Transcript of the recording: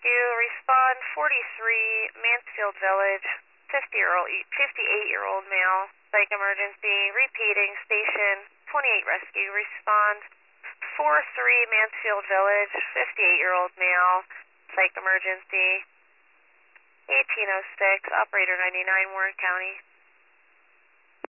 Rescue, respond 43 Mansfield Village, 58-year-old male, psych emergency, repeating, station 28 Rescue, respond 43 Mansfield Village, 58-year-old male, psych emergency, 1806, operator 99, Warren County.